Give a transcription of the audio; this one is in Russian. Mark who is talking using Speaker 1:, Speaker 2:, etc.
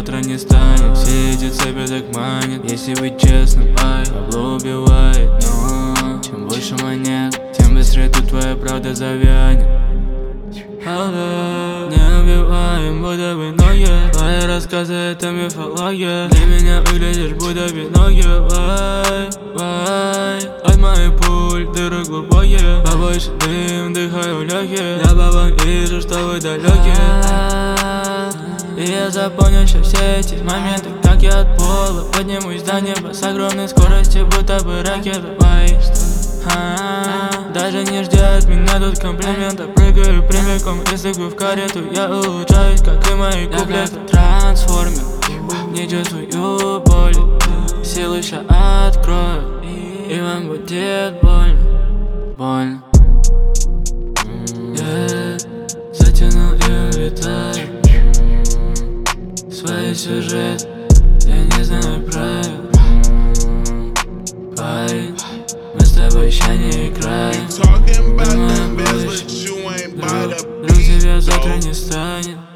Speaker 1: завтра не станет. Все эти цепи так манят. Если быть честным, бабло убивает. Но чем больше монет, тем быстрее тут твоя правда завянет. Не убиваем, будто бы ноги. Твои рассказы — это мифология. Для меня выглядишь будто Пиноккио. От моих пуль дыры глубокие. Побольше дым, дыхаю легкие. Я по вам вижу, что вы далекие. И я запомню еще все эти моменты, как я от пола поднимусь до неба с огромной скоростью, будто бы ракета. Даже не ждя от меня тут комплимента. Прыгаю прямиком и стыкаю в карету. Я улучшаюсь, как и мои куплеты. Трансформер, не чувствую боли. Силу ща открою, и вам будет больно. Я затянул и улетаю. Свой сюжет, я не знаю правил. Парень, мы с тобой ща не играем. Думаю, будешь, друг тебя завтра не станет.